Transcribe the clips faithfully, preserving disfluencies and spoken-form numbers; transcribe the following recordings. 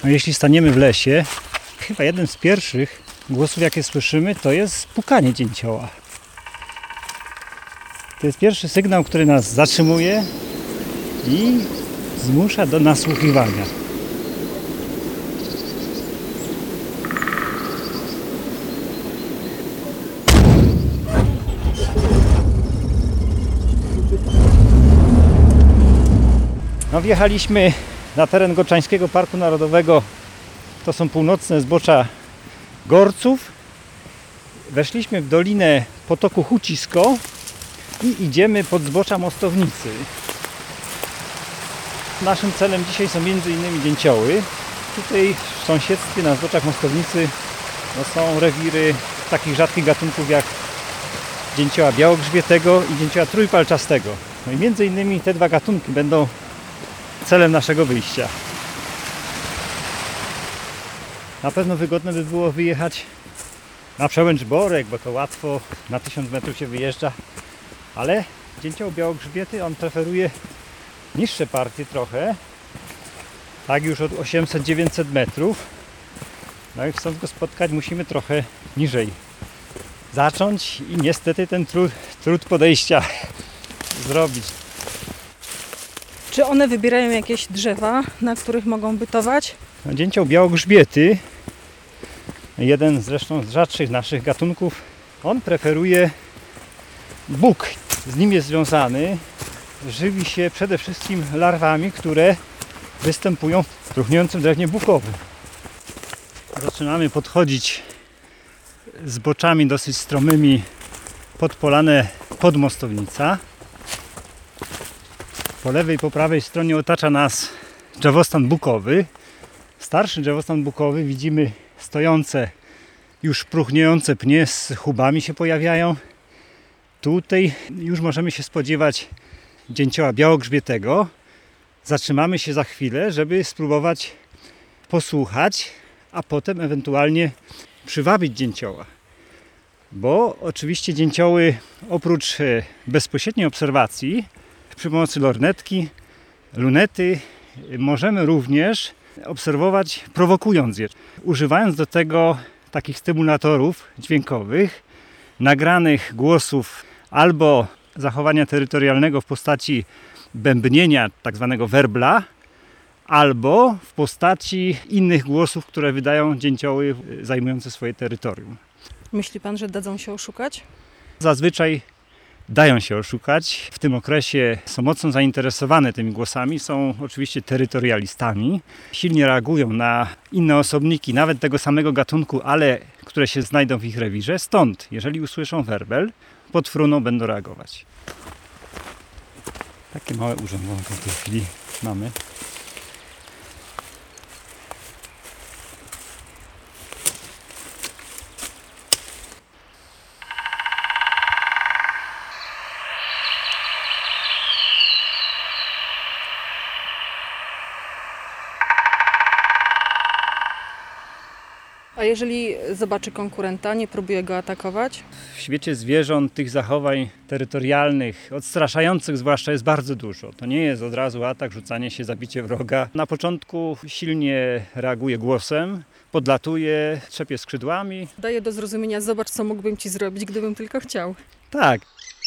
No, jeśli staniemy w lesie, chyba jeden z pierwszych głosów, jakie słyszymy, to jest pukanie dzięcioła. To jest pierwszy sygnał, który nas zatrzymuje i zmusza do nasłuchiwania. No, wjechaliśmy na teren Goczańskiego Parku Narodowego. To są północne zbocza Gorców. Weszliśmy w dolinę potoku Hucisko i idziemy pod zbocza Mostownicy. Naszym celem dzisiaj są między innymi dzięcioły. Tutaj w sąsiedztwie na zboczach Mostownicy no, są rewiry takich rzadkich gatunków jak dzięcioła białogrzbietego i dzięcioła trójpalczastego. No i między innymi te dwa gatunki będą celem naszego wyjścia. Na pewno wygodne by było wyjechać na Przełęcz Borek, bo to łatwo, na tysiąc metrów się wyjeżdża, ale dzięcioł białogrzbiety, on preferuje niższe partie trochę, tak już od osiemset do dziewięciuset metrów. No i chcąc go spotkać, musimy trochę niżej zacząć i niestety ten trud, trud podejścia zrobić. Czy one wybierają jakieś drzewa, na których mogą bytować? No, dzięcioł białogrzbiety, jeden zresztą z rzadszych naszych gatunków, on preferuje buk. Z nim jest związany, żywi się przede wszystkim larwami, które występują w próchniącym drewnie bukowym. Zaczynamy podchodzić zboczami dosyć stromymi pod polanę Podmostownica. Po lewej i po prawej stronie otacza nas drzewostan bukowy. Starszy drzewostan bukowy, widzimy stojące, już próchniejące pnie z chubami się pojawiają. Tutaj już możemy się spodziewać dzięcioła białogrzbietego. Zatrzymamy się za chwilę, żeby spróbować posłuchać, a potem ewentualnie przywabić dzięcioła. Bo oczywiście dzięcioły oprócz bezpośredniej obserwacji przy pomocy lornetki, lunety możemy również obserwować, prowokując je, używając do tego takich stymulatorów dźwiękowych, nagranych głosów albo zachowania terytorialnego w postaci bębnienia, tak zwanego werbla, albo w postaci innych głosów, które wydają dzięcioły zajmujące swoje terytorium. Myśli pan, że dadzą się oszukać? Zazwyczaj dają się oszukać. W tym okresie są mocno zainteresowane tymi głosami, są oczywiście terytorialistami. Silnie reagują na inne osobniki, nawet tego samego gatunku, ale które się znajdą w ich rewirze. Stąd, jeżeli usłyszą werbel, pod fruną będą reagować. Takie małe urządzonko w tej chwili mamy. A jeżeli zobaczy konkurenta, nie próbuje go atakować? W świecie zwierząt tych zachowań terytorialnych, odstraszających zwłaszcza, jest bardzo dużo. To nie jest od razu atak, rzucanie się, zabicie wroga. Na początku silnie reaguje głosem, podlatuje, trzepie skrzydłami. Daje do zrozumienia, zobacz, co mógłbym ci zrobić, gdybym tylko chciał. Tak.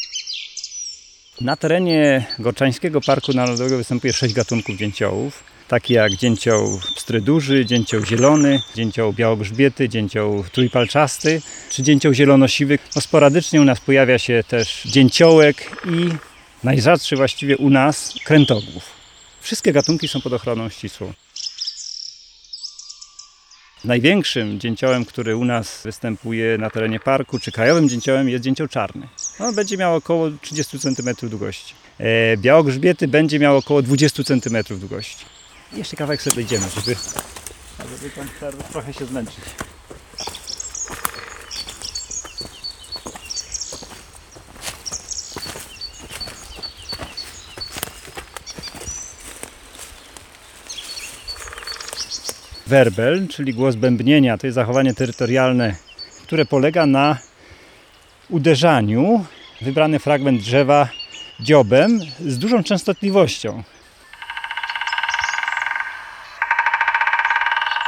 Na terenie Goczańskiego Parku Narodowego występuje sześć gatunków dzięciołów. Takie jak dzięcioł pstry duży, dzięcioł zielony, dzięcioł białogrzbiety, dzięcioł trójpalczasty czy dzięcioł zielonosiwy. No, sporadycznie u nas pojawia się też dzięciołek i najrzadszy właściwie u nas krętogłów. Wszystkie gatunki są pod ochroną ścisłą. Największym dzięciołem, który u nas występuje na terenie parku, czy krajowym dzięciołem, jest dzięcioł czarny. No, będzie miał około trzydzieści centymetrów długości. E, białogrzbiety będzie miał około dwadzieścia centymetrów długości. Jeszcze kawałek sobie dojdziemy, żeby, żeby tam trochę się zmęczyć. Werbel, czyli głos bębnienia, to jest zachowanie terytorialne, które polega na uderzaniu wybrany fragment drzewa dziobem z dużą częstotliwością.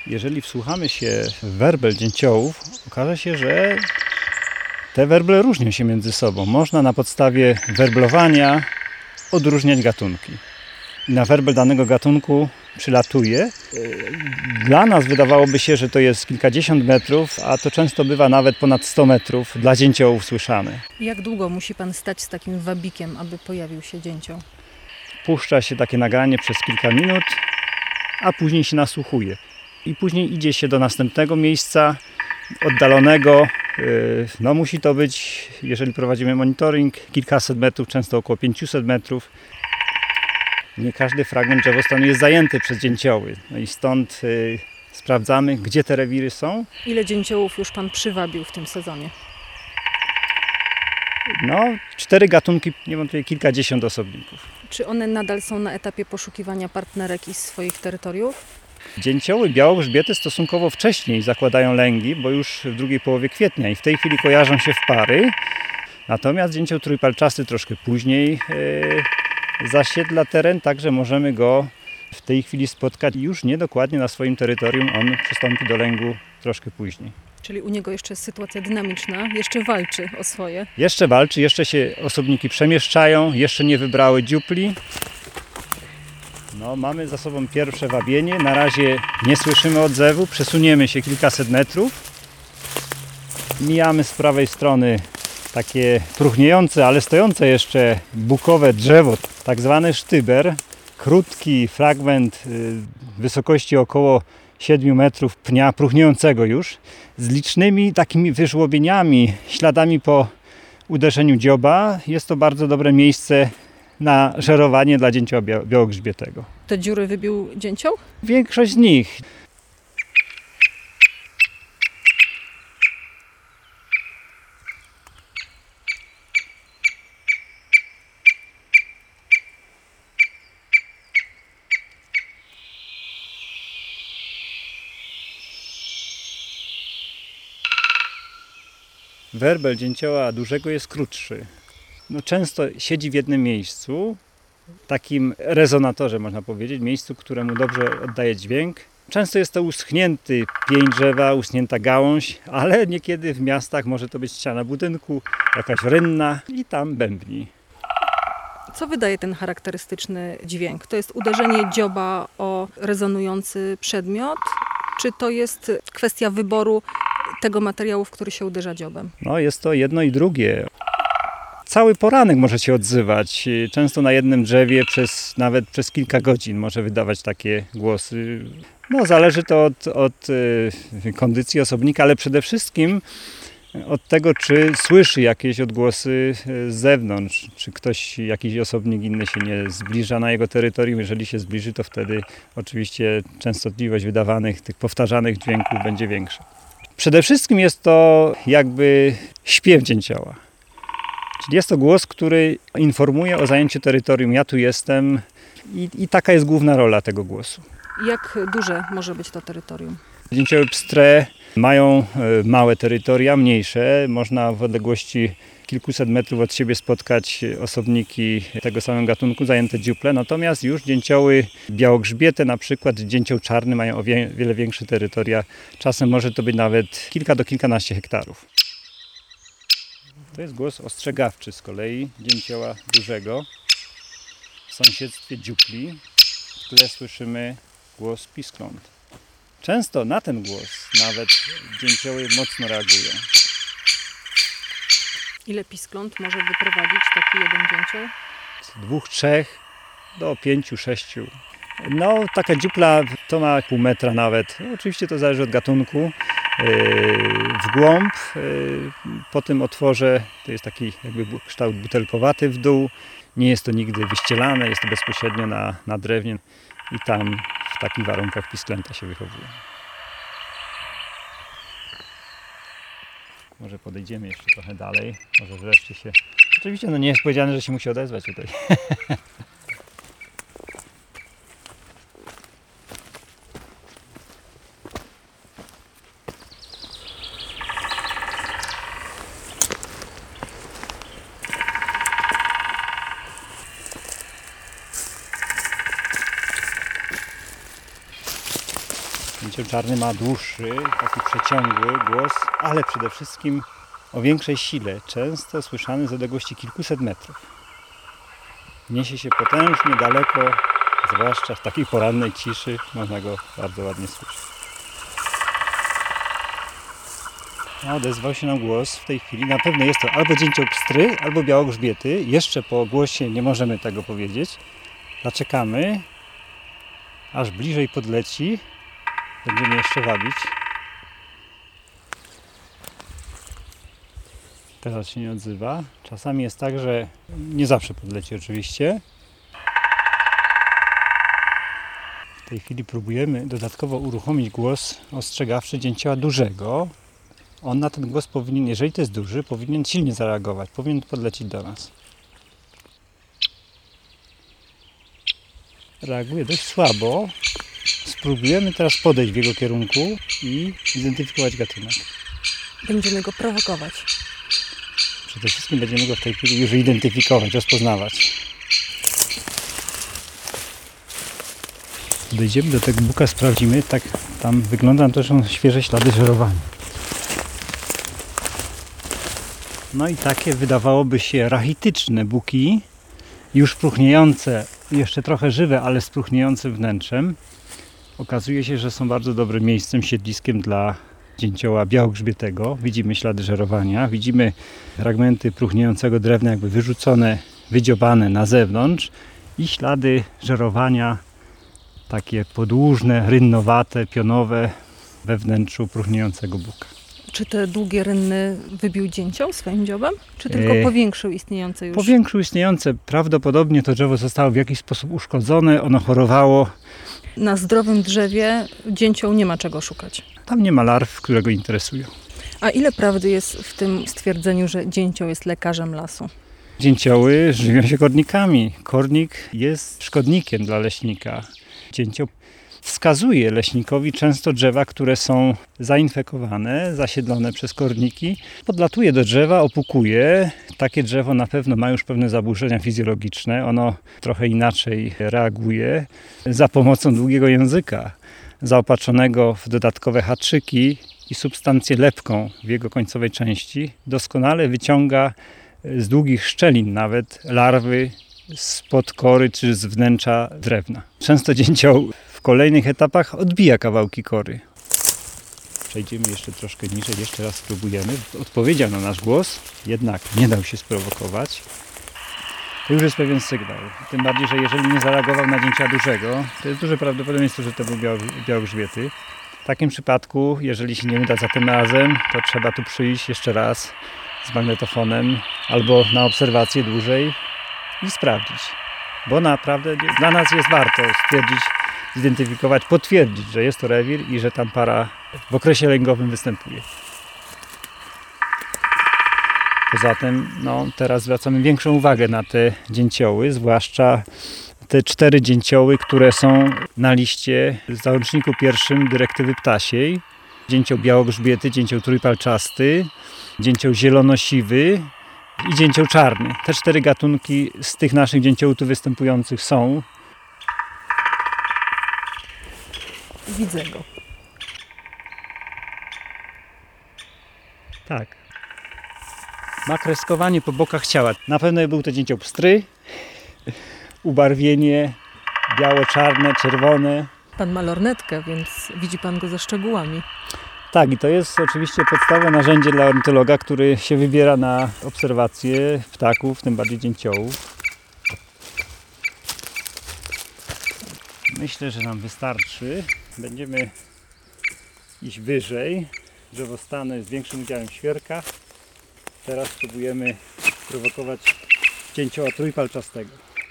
Jeżeli wsłuchamy się w werbel dzięciołów, okaże się, że te werble różnią się między sobą. Można na podstawie werblowania odróżniać gatunki. I na werbel danego gatunku przylatuje. Dla nas wydawałoby się, że to jest kilkadziesiąt metrów, a to często bywa nawet ponad sto metrów dla dzięciołów słyszane. Jak długo musi pan stać z takim wabikiem, aby pojawił się dzięcioł? Puszcza się takie nagranie przez kilka minut, a później się nasłuchuje. I później idzie się do następnego miejsca oddalonego. No musi to być, jeżeli prowadzimy monitoring, kilkaset metrów, często około pięciuset metrów. Nie każdy fragment drzewostanu jest zajęty przez dzięcioły. No i stąd y, sprawdzamy, gdzie te rewiry są. Ile dzięciołów już pan przywabił w tym sezonie? No, cztery gatunki, niewątpliwie kilkadziesiąt osobników. Czy one nadal są na etapie poszukiwania partnerek i swoich terytoriów? Dzięcioły białogrzbiety stosunkowo wcześniej zakładają lęgi, bo już w drugiej połowie kwietnia i w tej chwili kojarzą się w pary. Natomiast dzięcioł trójpalczasty troszkę później yy, zasiedla teren, także możemy go w tej chwili spotkać już nie dokładnie na swoim terytorium. On przystąpi do lęgu troszkę później. Czyli u niego jeszcze jest sytuacja dynamiczna, jeszcze walczy o swoje. Jeszcze walczy, jeszcze się osobniki przemieszczają, jeszcze nie wybrały dziupli. No, mamy za sobą pierwsze wabienie. Na razie nie słyszymy odzewu. Przesuniemy się kilkaset metrów. Mijamy z prawej strony takie próchniejące, ale stojące jeszcze bukowe drzewo, tak zwany sztyber. Krótki fragment wysokości około siedmiu metrów pnia próchniejącego już, z licznymi takimi wyżłobieniami, śladami po uderzeniu dzioba. Jest to bardzo dobre miejsce na żerowanie dla dzięcioła białogrzbietego. Te dziury wybił dzięcioł? Większość z nich. Werbel dzięcioła dużego jest krótszy. No, często siedzi w jednym miejscu, takim rezonatorze można powiedzieć, miejscu, któremu dobrze oddaje dźwięk. Często jest to uschnięty pień drzewa, uschnięta gałąź, ale niekiedy w miastach może to być ściana budynku, jakaś rynna i tam bębni. Co wydaje ten charakterystyczny dźwięk? To jest uderzenie dzioba o rezonujący przedmiot, czy to jest kwestia wyboru tego materiału, w który się uderza dziobem? No, jest to jedno i drugie. Cały poranek może się odzywać. Często na jednym drzewie przez, nawet przez kilka godzin może wydawać takie głosy. No, zależy to od, od y, kondycji osobnika, ale przede wszystkim od tego, czy słyszy jakieś odgłosy z zewnątrz, czy ktoś, jakiś osobnik inny się nie zbliża na jego terytorium. Jeżeli się zbliży, to wtedy oczywiście częstotliwość wydawanych, tych powtarzanych dźwięków będzie większa. Przede wszystkim jest to jakby śpiew dzięcioła. Czyli jest to głos, który informuje o zajęciu terytorium. Ja tu jestem i, i taka jest główna rola tego głosu. Jak duże może być to terytorium? Dzięcioły pstre mają małe terytoria, mniejsze. Można w odległości kilkuset metrów od siebie spotkać osobniki tego samego gatunku, zajęte dziuple. Natomiast już dzięcioły białogrzbiete, na przykład dzięcioł czarny, mają o wie, wiele większe terytoria. Czasem może to być nawet kilka do kilkanaście hektarów. To jest głos ostrzegawczy z kolei dzięcioła dużego w sąsiedztwie dziupli, w tle słyszymy głos piskląt. Często na ten głos nawet dzięcioły mocno reagują. Ile piskląt może wyprowadzić taki jeden dzięcioł? Z dwóch, trzech do pięciu, sześciu. No, taka dziupla to ma pół metra nawet. No, oczywiście to zależy od gatunku. W głąb, po tym otworze, to jest taki jakby kształt butelkowaty w dół. Nie jest to nigdy wyścielane, jest to bezpośrednio na, na drewnie i tam w takich warunkach pisklęta się wychowują. Może podejdziemy jeszcze trochę dalej, może wreszcie się... Oczywiście no nie jest powiedziane, że się musi odezwać tutaj. Dzięcioł czarny ma dłuższy, taki przeciągły głos, ale przede wszystkim o większej sile, często słyszany z odległości kilkuset metrów. Niesie się potężnie daleko, zwłaszcza w takiej porannej ciszy, można go bardzo ładnie słyszeć. No, odezwał się nam głos w tej chwili. Na pewno jest to albo dzięcioł pstry, albo białogrzbiety. Jeszcze po głosie nie możemy tego powiedzieć. Zaczekamy, aż bliżej podleci. Będziemy jeszcze wabić. Teraz się nie odzywa. Czasami jest tak, że nie zawsze podleci oczywiście. W tej chwili próbujemy dodatkowo uruchomić głos ostrzegawczy dzięcioła dużego. On na ten głos powinien, jeżeli to jest duży, powinien silnie zareagować. Powinien podlecieć do nas. Reaguje dość słabo. Spróbujemy teraz podejść w jego kierunku i zidentyfikować gatunek. Będziemy go prowokować. Przede wszystkim będziemy go w tej chwili już identyfikować, rozpoznawać. Podejdziemy do tego buka, sprawdzimy. Tak, tam wygląda to, że są świeże ślady żerowania. No i takie wydawałoby się rachityczne buki, już próchniejące, jeszcze trochę żywe, ale z próchniejącym wnętrzem. Okazuje się, że są bardzo dobrym miejscem, siedliskiem dla dzięcioła białogrzbietego. Widzimy ślady żerowania, widzimy fragmenty próchniejącego drewna jakby wyrzucone, wydziobane na zewnątrz i ślady żerowania takie podłużne, rynnowate, pionowe we wnętrzu próchniejącego buka. Czy te długie rynny wybił dzięcioł swoim dziobem? Czy tylko Eee, powiększył istniejące już? Powiększył istniejące. Prawdopodobnie to drzewo zostało w jakiś sposób uszkodzone, ono chorowało. Na zdrowym drzewie dzięcioł nie ma czego szukać. Tam nie ma larw, które go interesują. A ile prawdy jest w tym stwierdzeniu, że dzięcioł jest lekarzem lasu? Dzięcioły żywią się kornikami. Kornik jest szkodnikiem dla leśnika. Dzięcioł wskazuje leśnikowi często drzewa, które są zainfekowane, zasiedlone przez korniki. Podlatuje do drzewa, opukuje. Takie drzewo na pewno ma już pewne zaburzenia fizjologiczne. Ono trochę inaczej reaguje. Za pomocą długiego języka, zaopatrzonego w dodatkowe haczyki i substancję lepką w jego końcowej części, doskonale wyciąga z długich szczelin nawet larwy spod kory czy z wnętrza drewna. Często dzięcioł w kolejnych etapach odbija kawałki kory. Przejdziemy jeszcze troszkę niżej, jeszcze raz spróbujemy. Odpowiedział na nasz głos, jednak nie dał się sprowokować. To już jest pewien sygnał. Tym bardziej, że jeżeli nie zareagował na dzięcioła dużego, to jest duże prawdopodobieństwo, że to był białogrzbiety. W takim przypadku, jeżeli się nie uda za tym razem, to trzeba tu przyjść jeszcze raz z magnetofonem albo na obserwację dłużej i sprawdzić. Bo naprawdę dla nas jest warto stwierdzić, zidentyfikować, potwierdzić, że jest to rewir i że tam para w okresie lęgowym występuje. Poza tym no, teraz zwracamy większą uwagę na te dzięcioły, zwłaszcza te cztery dzięcioły, które są na liście w załączniku pierwszym dyrektywy ptasiej. Dzięcioł białogrzbiety, dzięcioł trójpalczasty, dzięcioł zielonosiwy i dzięcioł czarny. Te cztery gatunki z tych naszych dzięciołów tu występujących są. Widzę go. Tak. Ma kreskowanie po bokach ciała. Na pewno był to dzięcioł pstry. Ubarwienie biało-czarne, czerwone. Pan ma lornetkę, więc widzi pan go ze szczegółami. Tak, i to jest oczywiście podstawowe narzędzie dla ornitologa, który się wybiera na obserwacje ptaków, tym bardziej dzięciołów. Myślę, że nam wystarczy. Będziemy iść wyżej. Drzewostany z większym udziałem świerka. Teraz spróbujemy prowokować dzięcioła trójpalczastego.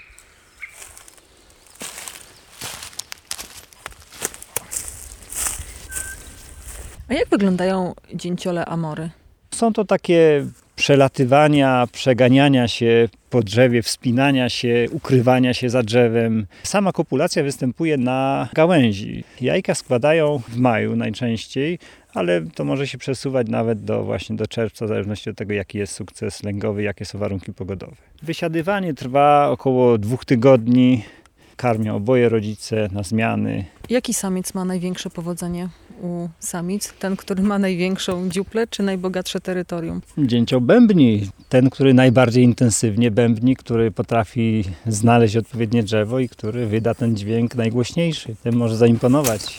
A jak wyglądają dzięciole amory? Są to takie przelatywania, przeganiania się po drzewie, wspinania się, ukrywania się za drzewem. Sama kopulacja występuje na gałęzi. Jajka składają w maju najczęściej, ale to może się przesuwać nawet do właśnie do czerwca, w zależności od tego, jaki jest sukces lęgowy, jakie są warunki pogodowe. Wysiadywanie trwa około dwóch tygodni. Karmią oboje rodzice na zmiany. Jaki samiec ma największe powodzenie u samic? Ten, który ma największą dziuplę, czy najbogatsze terytorium? Dzięciobębni, ten, który najbardziej intensywnie bębni, który potrafi znaleźć odpowiednie drzewo i który wyda ten dźwięk najgłośniejszy. Ten może zaimponować.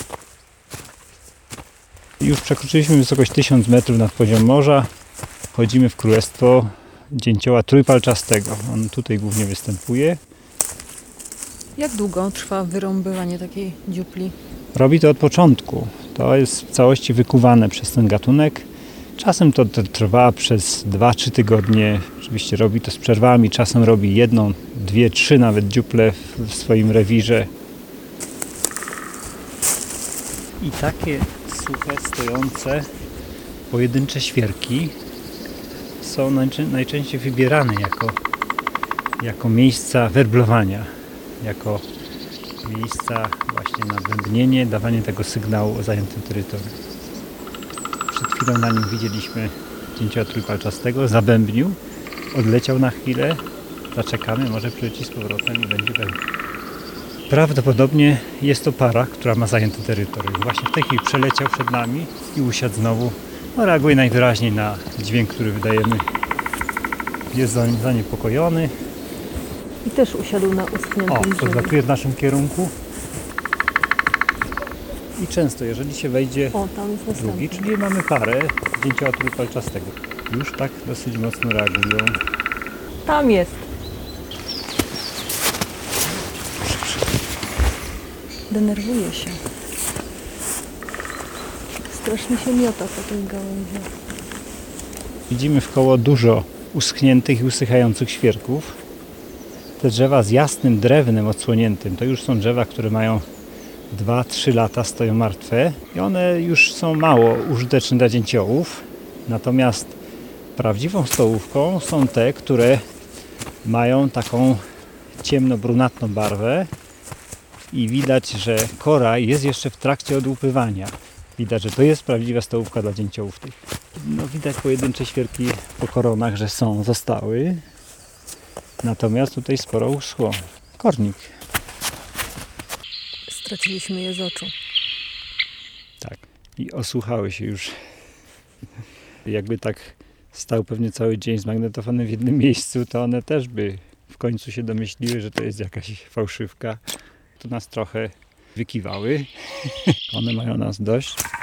Już przekroczyliśmy wysokość tysiąc metrów nad poziom morza. Wchodzimy w królestwo dzięcioła trójpalczastego. On tutaj głównie występuje. Jak długo trwa wyrąbywanie takiej dziupli? Robi to od początku. To jest w całości wykuwane przez ten gatunek. Czasem to, to trwa przez dwa trzy tygodnie. Oczywiście robi to z przerwami. Czasem robi jedną, dwie, trzy nawet dziuple w, w swoim rewirze. I takie suche, stojące, pojedyncze świerki są najczę- najczęściej wybierane jako, jako miejsca werblowania, jako miejsca właśnie na bębnienie, dawanie tego sygnału o zajętym terytorium. Przed chwilą na nim widzieliśmy dzięcioła trójpalczastego, zabębnił, odleciał na chwilę, zaczekamy, może przyleci z powrotem i będzie bębnił. Prawdopodobnie jest to para, która ma zajęte terytorium. Właśnie w tej chwili przeleciał przed nami i usiadł znowu. No, reaguje najwyraźniej na dźwięk, który wydajemy. Jest zaniepokojony. I też usiadł na uschniętym O, drzewie. podlatuje w naszym kierunku. I często, jeżeli się wejdzie O, tam jest drugi, następny. czyli mamy parę dzięcioła trójpalczastego. Już tak dosyć mocno reagują. Tam jest. Denerwuje się. Strasznie się miota po tych gałęziach. Widzimy wkoło dużo uschniętych i usychających świerków. Te drzewa z jasnym drewnem odsłoniętym, to już są drzewa, które mają dwa trzy lata, stoją martwe i one już są mało użyteczne dla dzięciołów. Natomiast prawdziwą stołówką są te, które mają taką ciemno-brunatną barwę i widać, że kora jest jeszcze w trakcie odłupywania. Widać, że to jest prawdziwa stołówka dla dzięciołów tych. No, widać pojedyncze świerki po koronach, że są, zostały. Natomiast tutaj sporo uschło. Kornik. Straciliśmy je z oczu. Tak. I osłuchały się już. Jakby tak stał pewnie cały dzień z magnetofonem w jednym miejscu, to one też by w końcu się domyśliły, że to jest jakaś fałszywka. To nas trochę wykiwały. One mają nas dość.